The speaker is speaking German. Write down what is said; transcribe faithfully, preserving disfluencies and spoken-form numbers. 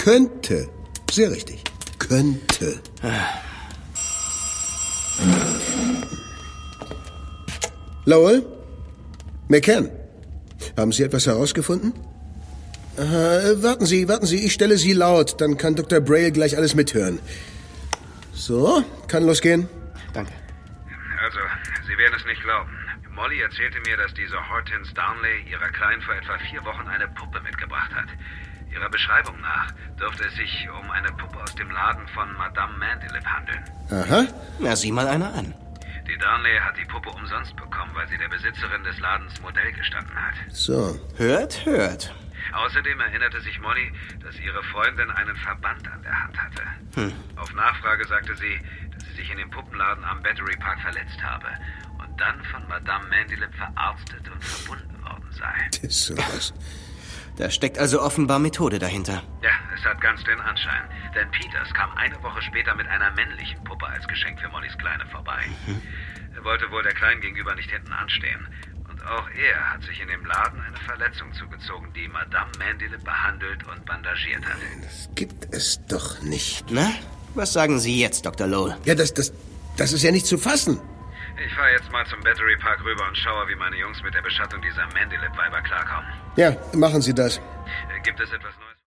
Könnte. Sehr richtig. Könnte. Lowell? McCann? Haben Sie etwas herausgefunden? Aha, warten Sie, warten Sie, ich stelle Sie laut. Dann kann Doktor Braille gleich alles mithören. So, kann losgehen. Danke. Also, Sie werden es nicht glauben. Molly erzählte mir, dass diese Hortense Darnley ihrer Kleinen vor etwa vier Wochen eine Puppe mitgebracht hat. Ihrer Beschreibung nach dürfte es sich um eine Puppe aus dem Laden von Madame Mandelip handeln. Aha. Na, sieh mal einer an. Die Darnley hat die Puppe umsonst bekommen, weil sie der Besitzerin des Ladens Modell gestanden hat. So. Hört, hört. Außerdem erinnerte sich Molly, dass ihre Freundin einen Verband an der Hand hatte. Hm. Auf Nachfrage sagte sie, dass sie sich in dem Puppenladen am Battery Park verletzt habe und dann von Madame Mandelip verarztet und verbunden worden sei. Das ist sowas. Da steckt also offenbar Methode dahinter. Ja, es hat ganz den Anschein. Denn Peters kam eine Woche später mit einer männlichen Puppe als Geschenk für Mollys Kleine vorbei. Mhm. Er wollte wohl der Kleinen gegenüber nicht hinten anstehen. Und auch er hat sich in dem Laden eine Verletzung zugezogen, die Madame Mandelip behandelt und bandagiert hat. Das gibt es doch nicht. Na, was sagen Sie jetzt, Doktor Lowell? Ja, das, das, das ist ja nicht zu fassen. Ich fahre jetzt mal zum Battery Park rüber und schaue, wie meine Jungs mit der Beschattung dieser Mandelip-Weiber klarkommen. Ja, machen Sie das. Gibt es etwas Neues?